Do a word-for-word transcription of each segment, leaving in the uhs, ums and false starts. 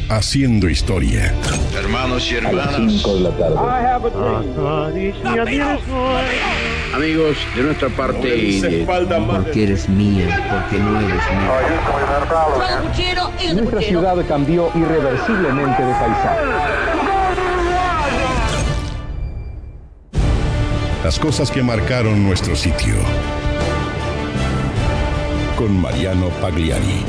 haciendo historia. Hermanos y hermanas, cinco de la tarde. amigos, de nuestra parte y de... Porque eres mío, porque no eres mío. Nuestra ciudad cambió irreversiblemente de paisaje. Las cosas que marcaron nuestro sitio. Con Mariano Pagliari.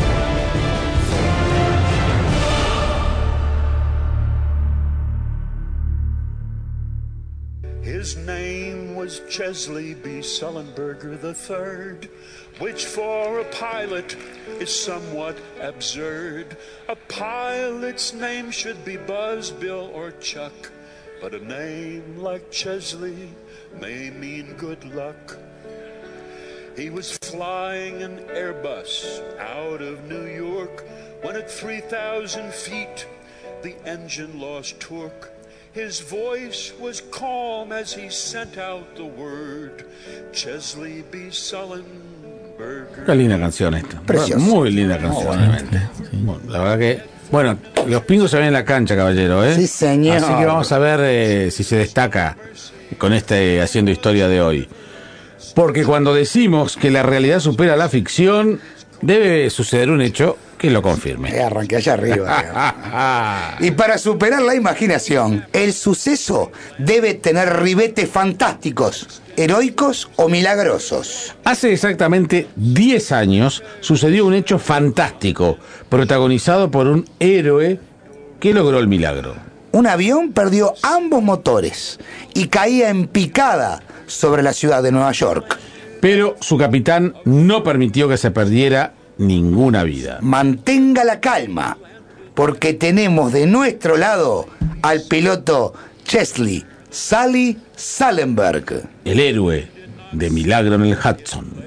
His name was Chesley B. Sullenberger the third, which for a pilot is somewhat absurd. A pilot's name should be Buzz, Bill, or Chuck, but a name like Chesley may mean good luck. He was flying an Airbus out of New York when at three thousand feet the engine lost torque. His voice was calm as he sent out the word, Chesley B. Sullenberger. Qué linda canción esta. Preciosa. Muy linda canción, Muy realmente. Sí. Bueno, la verdad que... Bueno, los pingos se ven en la cancha, caballero, ¿eh? Sí, señor. Así que vamos a ver eh, si se destaca con este Haciendo Historia de hoy. Porque cuando decimos que la realidad supera la ficción, debe suceder un hecho que lo confirme. Eh, arranqué allá arriba. Y para superar la imaginación, el suceso debe tener ribetes fantásticos, heroicos o milagrosos. Hace exactamente diez años sucedió un hecho fantástico, protagonizado por un héroe que logró el milagro. Un avión perdió ambos motores y caía en picada sobre la ciudad de Nueva York. Pero su capitán no permitió que se perdiera ninguna vida. Mantenga la calma, porque tenemos de nuestro lado al piloto Chesley Sully Sullenberger, el héroe de Milagro en el Hudson.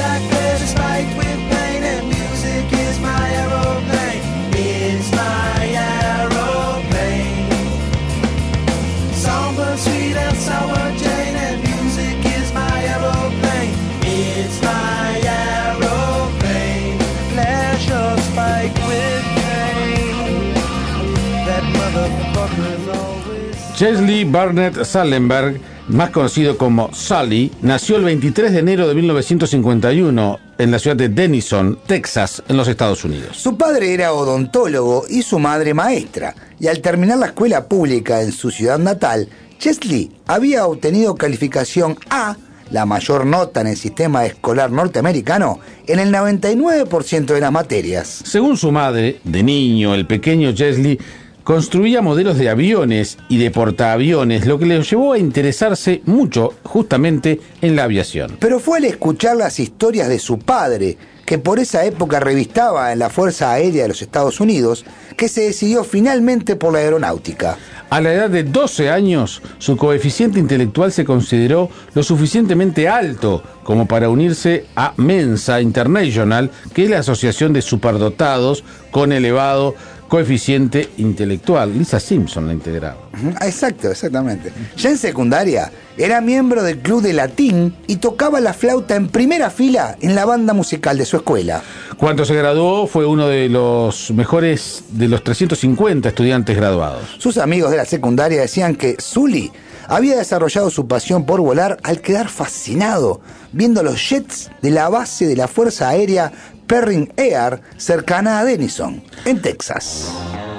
Chesley Barnett Sullenberger, más conocido como Sully, nació el veintitrés de enero de mil novecientos cincuenta y uno en la ciudad de Denison, Texas, en los Estados Unidos. Su padre era odontólogo y su madre maestra, y al terminar la escuela pública en su ciudad natal, Chesley había obtenido calificación A, la mayor nota en el sistema escolar norteamericano, en el noventa y nueve por ciento de las materias. Según su madre, de niño, el pequeño Chesley construía modelos de aviones y de portaaviones, lo que le llevó a interesarse mucho justamente en la aviación. Pero fue al escuchar las historias de su padre, que por esa época revistaba en la Fuerza Aérea de los Estados Unidos, que se decidió finalmente por la aeronáutica. A la edad de doce años, su coeficiente intelectual se consideró lo suficientemente alto como para unirse a Mensa International, que es la asociación de superdotados con elevado coeficiente intelectual. Lisa Simpson la integraba. Exacto, exactamente. Ya en secundaria era miembro del club de latín y tocaba la flauta en primera fila en la banda musical de su escuela. Cuando se graduó fue uno de los mejores de los trescientos cincuenta estudiantes graduados. Sus amigos de la secundaria decían que Sully había desarrollado su pasión por volar al quedar fascinado viendo los jets de la base de la Fuerza Aérea Perrin Air, cercana a Denison, en Texas.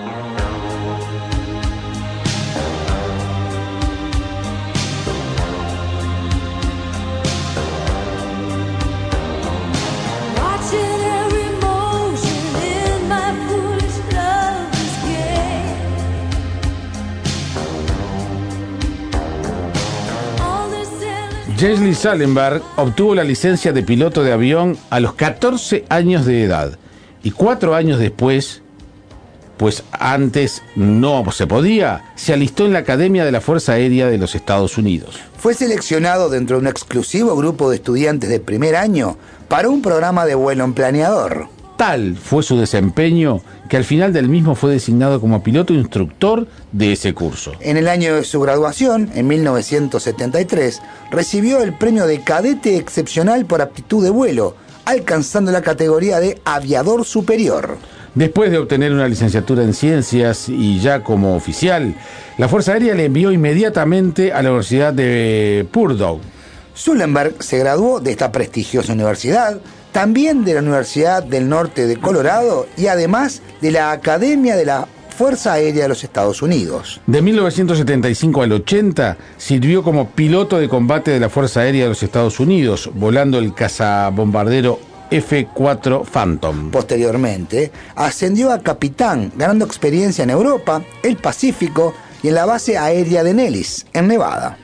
Chesley Sullenberger obtuvo la licencia de piloto de avión a los catorce años de edad y cuatro años después, pues antes no se podía, se alistó en la Academia de la Fuerza Aérea de los Estados Unidos. Fue seleccionado dentro de un exclusivo grupo de estudiantes de primer año para un programa de vuelo en planeador. Tal fue su desempeño que al final del mismo fue designado como piloto instructor de ese curso. En el año de su graduación, en mil novecientos setenta y tres, recibió el premio de cadete excepcional por aptitud de vuelo, alcanzando la categoría de aviador superior. Después de obtener una licenciatura en ciencias y ya como oficial, la Fuerza Aérea le envió inmediatamente a la Universidad de Purdue. Sullenberg se graduó de esta prestigiosa universidad, también de la Universidad del Norte de Colorado y además de la Academia de la Fuerza Aérea de los Estados Unidos. De mil novecientos setenta y cinco al ochenta sirvió como piloto de combate de la Fuerza Aérea de los Estados Unidos, volando el cazabombardero F cuatro Phantom. Posteriormente, ascendió a capitán, ganando experiencia en Europa, el Pacífico y en la base aérea de Nellis, en Nevada.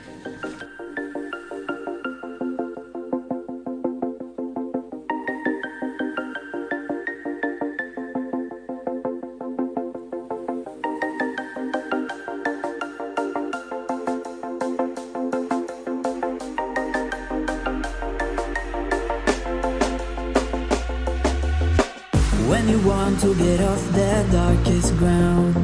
When you want to get off the darkest ground.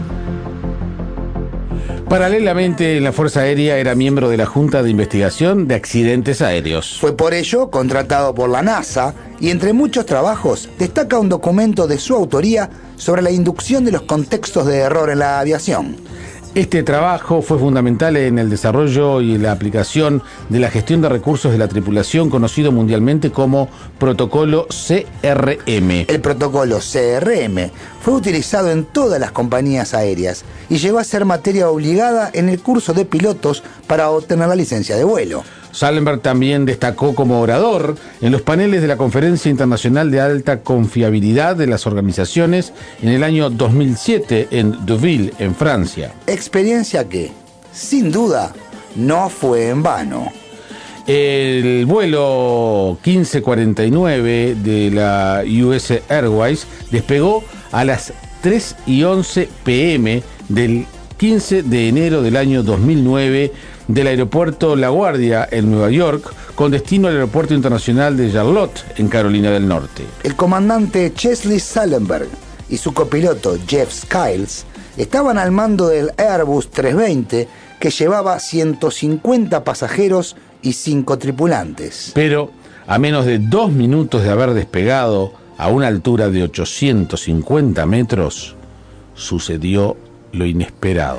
Paralelamente, en la Fuerza Aérea era miembro de la Junta de Investigación de Accidentes Aéreos. Fue por ello contratado por la NASA y entre muchos trabajos destaca un documento de su autoría sobre la inducción de los contextos de error en la aviación. Este trabajo fue fundamental en el desarrollo y la aplicación de la gestión de recursos de la tripulación, conocido mundialmente como Protocolo C R M. El protocolo C R M fue utilizado en todas las compañías aéreas y llegó a ser materia obligada en el curso de pilotos para obtener la licencia de vuelo. Sullenberg también destacó como orador en los paneles de la Conferencia Internacional de Alta Confiabilidad de las Organizaciones en el año dos mil siete en Deauville, en Francia. Experiencia que, sin duda, no fue en vano. El vuelo quince cuarenta y nueve de la U S Airways despegó a las tres y once pe eme del quince de enero del año dos mil nueve del aeropuerto La Guardia en Nueva York, con destino al aeropuerto internacional de Charlotte, en Carolina del Norte. El comandante Chesley Sullenberg y su copiloto Jeff Skiles estaban al mando del Airbus trescientos veinte, que llevaba ciento cincuenta pasajeros y cinco tripulantes. Pero, a menos de dos minutos de haber despegado a una altura de ochocientos cincuenta metros, sucedió lo inesperado.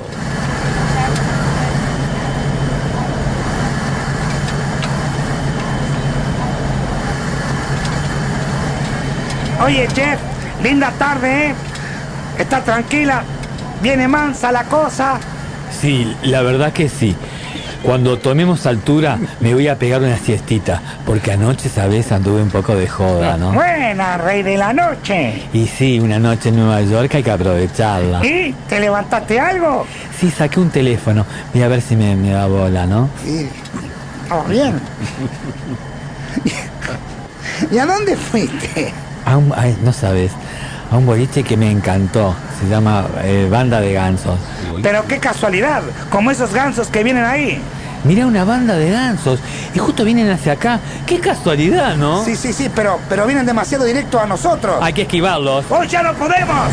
Oye, Jeff, linda tarde, ¿eh? ¿Está tranquila? ¿Viene mansa la cosa? Sí, la verdad que sí. Cuando tomemos altura me voy a pegar una siestita, porque anoche, sabes, anduve un poco de joda, ¿no? Buena, rey de la noche. Y sí, una noche en Nueva York hay que aprovecharla. ¿Y? ¿Te levantaste algo? Sí, saqué un teléfono. Voy a ver si me, me da bola, ¿no? Sí. Oh, bien. ¿Y a dónde fuiste? A un, ay, no sabes, a un boliche que me encantó. Se llama eh, Banda de Gansos. Pero qué casualidad, como esos gansos que vienen ahí. Mira, una banda de gansos y justo vienen hacia acá. Qué casualidad, ¿no? Sí, sí, sí, pero, pero vienen demasiado directo a nosotros. Hay que esquivarlos. ¡Hoy ya no podemos!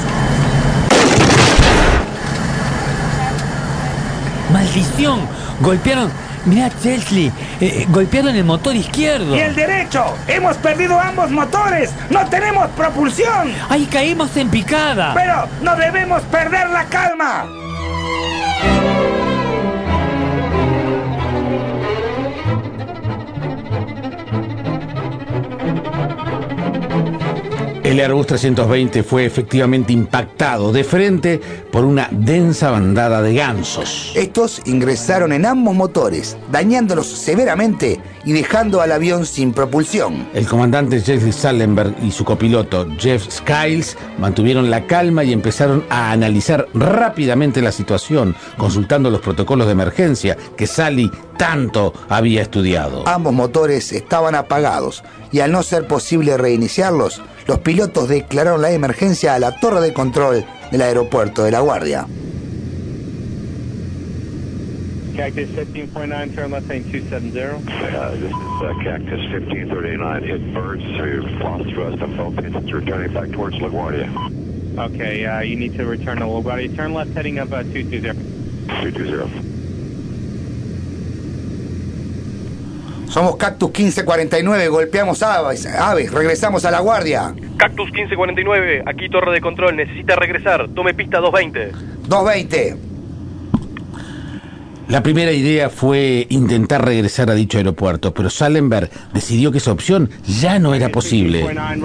¡Maldición! Golpearon... Mirá, Chesley, eh, golpearon el motor izquierdo. ¡Y el derecho! ¡Hemos perdido ambos motores! ¡No tenemos propulsión! ¡Ahí caímos en picada! ¡Pero no debemos perder la calma! El Airbus trescientos veinte fue efectivamente impactado de frente por una densa bandada de gansos. Estos ingresaron en ambos motores, dañándolos severamente y dejando al avión sin propulsión. El comandante Chesley Sullenberg y su copiloto Jeff Skiles mantuvieron la calma y empezaron a analizar rápidamente la situación, consultando los protocolos de emergencia que Sally tanto había estudiado. Ambos motores estaban apagados y al no ser posible reiniciarlos, los pilotos declararon la emergencia a la torre de control del aeropuerto de La Guardia. Cactus fifteen point nine, turn left heading two seven zero. Uh, this is uh, Cactus fifteen thirty-nine, hit birds, so you've lost thrust on both engines, returning back towards LaGuardia. Okay, uh, you need to return to LaGuardia. Turn left heading up uh, two two zero. two two zero. Somos Cactus quince cuarenta y nueve, golpeamos aves, aves, regresamos a la guardia. Cactus quince cuarenta y nueve, aquí torre de control, necesita regresar, tome pista doscientos veinte. doscientos veinte. La primera idea fue intentar regresar a dicho aeropuerto, pero Sallenberg decidió que esa opción ya no era posible.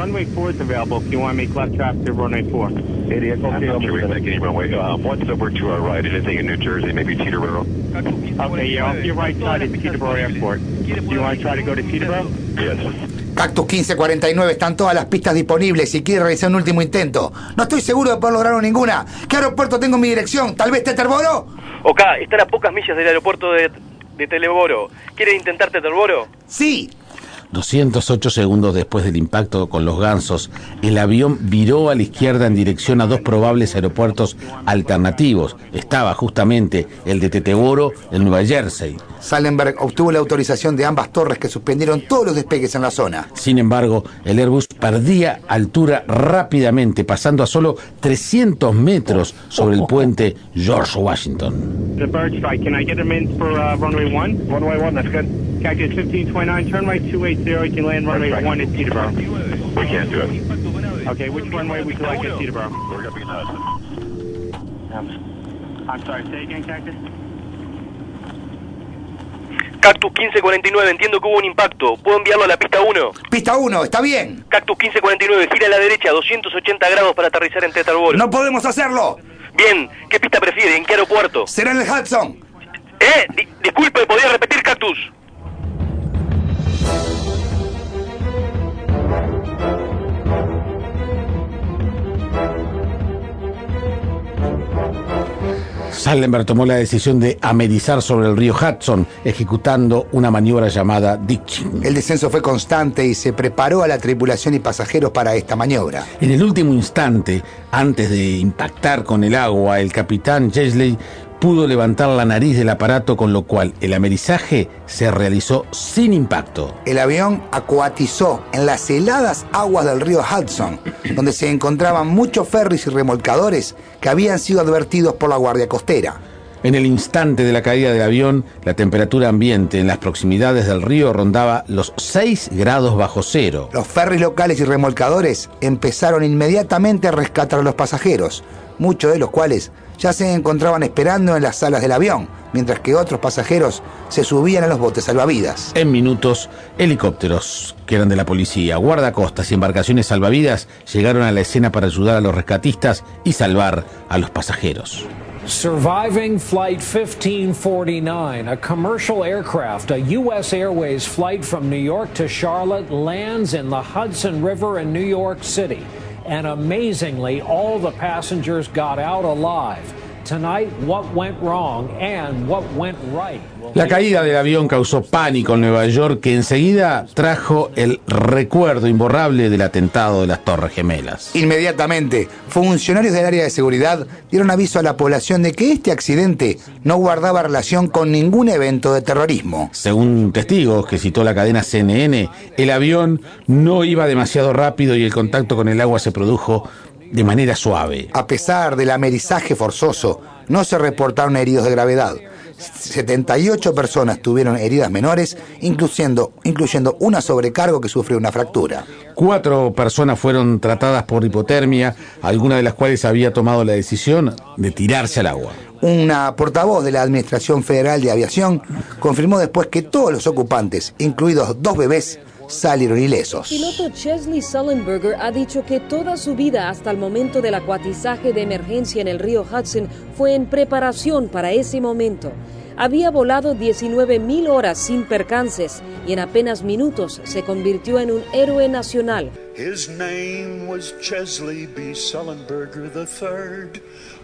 Cactus quince cuarenta y nueve, están todas las pistas disponibles si quiere realizar un último intento. No estoy seguro de poder lograr ninguna. ¿Qué aeropuerto tengo en mi dirección? ¿Tal vez Teterboro? Ok, están a pocas millas del aeropuerto de, de Teterboro. ¿Quiere intentar Teterboro? Sí. doscientos ocho segundos después del impacto con los gansos, el avión viró a la izquierda en dirección a dos probables aeropuertos alternativos. Estaba justamente el de Teterboro en Nueva Jersey. Sallenberg obtuvo la autorización de ambas torres que suspendieron todos los despegues en la zona. Sin embargo, el Airbus perdía altura rápidamente, pasando a solo trescientos metros sobre el puente George Washington. The bird strike, can I get him in for uh, runway one? Runway one, that's good. Cactus fifteen twenty-nine, turn right two eighty, you can land runway one at Teterboro. We can't do it. Okay, which runway would you like at Teterboro? We're going to be in Um, I'm sorry, say again, Cactus? Cactus quince cuarenta y nueve, entiendo que hubo un impacto. ¿Puedo enviarlo a la pista uno? Pista uno, está bien. Cactus quince cuarenta y nueve, gira a la derecha, doscientos ochenta grados para aterrizar en Teterboro. No podemos hacerlo. Bien, ¿qué pista prefiere? ¿En qué aeropuerto? Será en el Hudson. Eh, di disculpe, ¿podría repetir, Cactus? Sallenberg tomó la decisión de amerizar sobre el río Hudson, ejecutando una maniobra llamada ditching. El descenso fue constante y se preparó a la tripulación y pasajeros para esta maniobra. En el último instante, antes de impactar con el agua, el capitán Chesley pudo levantar la nariz del aparato, con lo cual el amerizaje se realizó sin impacto. El avión acuatizó en las heladas aguas del río Hudson, donde se encontraban muchos ferries y remolcadores que habían sido advertidos por la Guardia Costera. En el instante de la caída del avión, la temperatura ambiente en las proximidades del río rondaba los seis grados bajo cero. Los ferries locales y remolcadores empezaron inmediatamente a rescatar a los pasajeros, muchos de los cuales ya se encontraban esperando en las salas del avión, mientras que otros pasajeros se subían a los botes salvavidas. En minutos, helicópteros, que eran de la policía, guardacostas y embarcaciones salvavidas, llegaron a la escena para ayudar a los rescatistas y salvar a los pasajeros. Surviving Flight fifteen forty-nine, a commercial aircraft, a U S Airways flight from New York to Charlotte, lands in the Hudson River in New York City. And amazingly, all the passengers got out alive. Tonight, what went wrong and what went right. La caída del avión causó pánico en Nueva York, que enseguida trajo el recuerdo imborrable del atentado de las Torres Gemelas. Inmediatamente, funcionarios del área de seguridad dieron aviso a la población de que este accidente no guardaba relación con ningún evento de terrorismo. Según testigos que citó la cadena C N N, el avión no iba demasiado rápido y el contacto con el agua se produjo de manera suave. A pesar del amerizaje forzoso, no se reportaron heridos de gravedad. setenta y ocho personas tuvieron heridas menores, incluyendo, incluyendo una sobrecargo que sufrió una fractura. Cuatro personas fueron tratadas por hipotermia, alguna de las cuales había tomado la decisión de tirarse al agua. Una portavoz de la Administración Federal de Aviación confirmó después que todos los ocupantes, incluidos dos bebés, salieron ilesos. El piloto Chesley Sullenberger ha dicho que toda su vida hasta el momento del acuatizaje de emergencia en el río Hudson fue en preparación para ese momento. Había volado diecinueve mil horas sin percances y en apenas minutos se convirtió en un héroe nacional. His name was Chesley B. Sullenberger the third.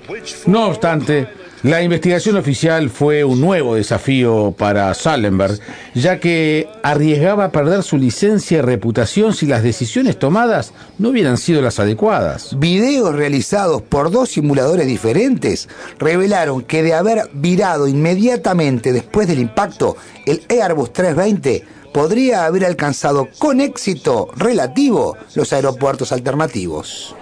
No obstante, la investigación oficial fue un nuevo desafío para Sallenberg, ya que arriesgaba perder su licencia y reputación si las decisiones tomadas no hubieran sido las adecuadas. Videos realizados por dos simuladores diferentes revelaron que de haber virado inmediatamente después del impacto, el Airbus trescientos veinte podría haber alcanzado con éxito relativo los aeropuertos alternativos.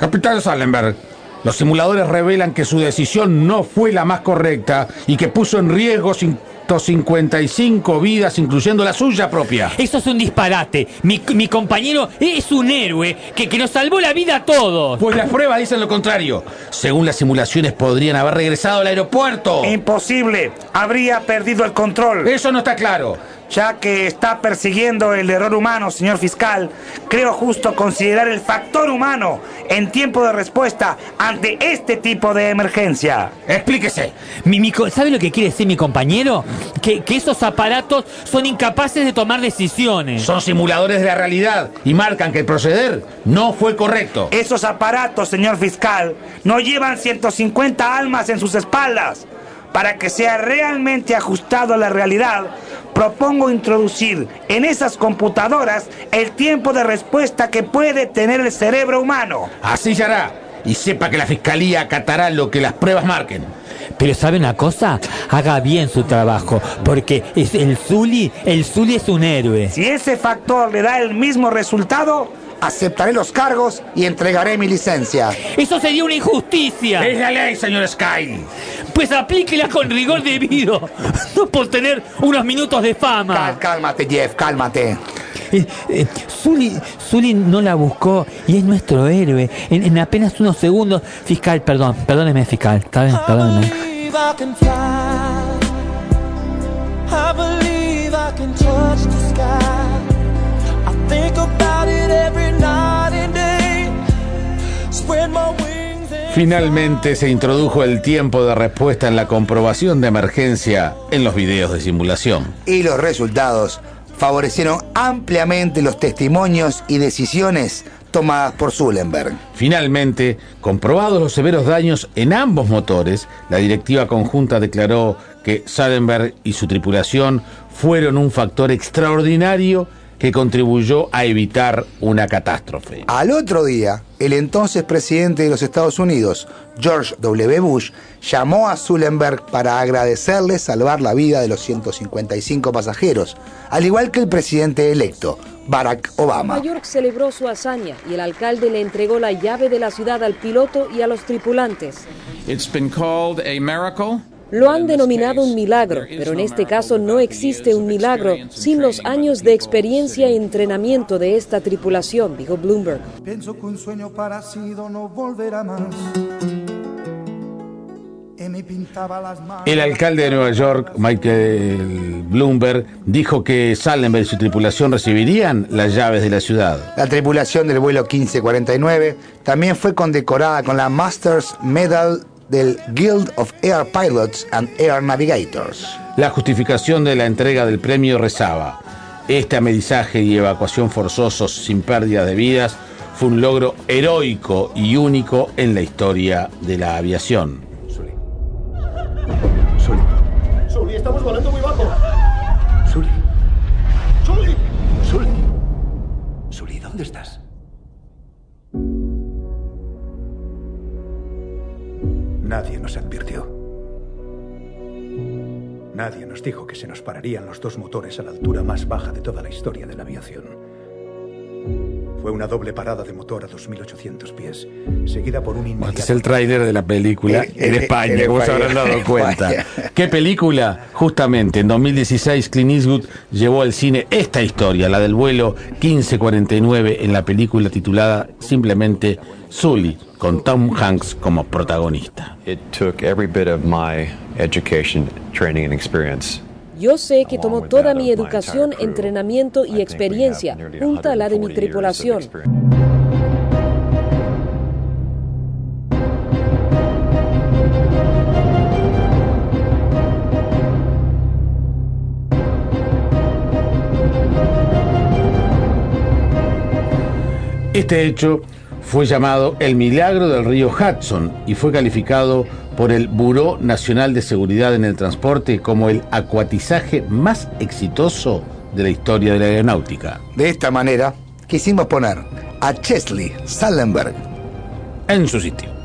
Capitán Sallenberg, los simuladores revelan que su decisión no fue la más correcta y que puso en riesgo ciento cincuenta y cinco vidas, incluyendo la suya propia. Eso es un disparate. Mi, mi compañero es un héroe que, que nos salvó la vida a todos. Pues las pruebas dicen lo contrario. Según las simulaciones, podrían haber regresado al aeropuerto. Imposible. Habría perdido el control. Eso no está claro. Ya que está persiguiendo el error humano, señor fiscal, creo justo considerar el factor humano en tiempo de respuesta ante este tipo de emergencia. Explíquese. Mi, mi, ¿Sabe lo que quiere decir mi compañero? Que, que esos aparatos son incapaces de tomar decisiones. Son simuladores de la realidad y marcan que el proceder no fue correcto. Esos aparatos, señor fiscal, no llevan ciento cincuenta almas en sus espaldas. Para que sea realmente ajustado a la realidad, propongo introducir en esas computadoras el tiempo de respuesta que puede tener el cerebro humano. Así se hará. Y sepa que la fiscalía acatará lo que las pruebas marquen. Pero ¿sabe una cosa? Haga bien su trabajo, porque es el Zully, el Zully es un héroe. Si ese factor le da el mismo resultado, aceptaré los cargos y entregaré mi licencia. ¡Eso sería una injusticia! Es la ley, señor Sky. Pues aplíquela con rigor debido, no por tener unos minutos de fama. Cal, cálmate, Jeff, cálmate. Eh, eh, Zully, Zully no la buscó y es nuestro héroe. En, en apenas unos segundos. Fiscal, perdón, perdóneme, fiscal. ¿Está bien? Perdóneme. Finalmente se introdujo el tiempo de respuesta en la comprobación de emergencia en los videos de simulación. Y los resultados favorecieron ampliamente los testimonios y decisiones tomadas por Sullenberg. Finalmente, comprobados los severos daños en ambos motores, la directiva conjunta declaró que Sullenberg y su tripulación fueron un factor extraordinario que contribuyó a evitar una catástrofe. Al otro día, el entonces presidente de los Estados Unidos, George W. Bush, llamó a Sullenberg para agradecerle salvar la vida de los ciento cincuenta y cinco pasajeros, al igual que el presidente electo, Barack Obama. Nueva York celebró su hazaña y el alcalde le entregó la llave de la ciudad al piloto y a los tripulantes. It's been called a miracle. Lo han denominado un milagro, pero en este caso no existe un milagro sin los años de experiencia y entrenamiento de esta tripulación, dijo Bloomberg. Pienso que un sueño parecido no volverá más. El alcalde de Nueva York, Michael Bloomberg, dijo que Sullenberg y su tripulación recibirían las llaves de la ciudad. La tripulación del vuelo quince cuarenta y nueve también fue condecorada con la Masters Medal del Guild of Air Pilots and Air Navigators. La justificación de la entrega del premio rezaba: este amenizaje y evacuación forzosos sin pérdida de vidas fue un logro heroico y único en la historia de la aviación. Sully. Sully. Sully, estamos volando muy bajo. Sully. Sully. Sully. Sully, ¿dónde estás? Nadie nos advirtió. Nadie nos dijo que se nos pararían los dos motores a la altura más baja de toda la historia de la aviación. Fue una doble parada de motor a dos mil ochocientos pies, seguida por un inmediato... Este es el tráiler de la película Eh, en eh, España, en como se España, habrán dado en cuenta. España. ¿Qué película? Justamente en dos mil dieciséis Clint Eastwood llevó al cine esta historia, la del vuelo quince cuarenta y nueve, en la película titulada simplemente Sully, con Tom Hanks como protagonista. It took every bit of my education, training and experience. Yo sé que tomó toda mi educación, entrenamiento y experiencia, junto a la de mi tripulación. Este hecho fue llamado el milagro del río Hudson y fue calificado por el Buró Nacional de Seguridad en el Transporte como el acuatizaje más exitoso de la historia de la aeronáutica. De esta manera, quisimos poner a Chesley Sullenberg en su sitio.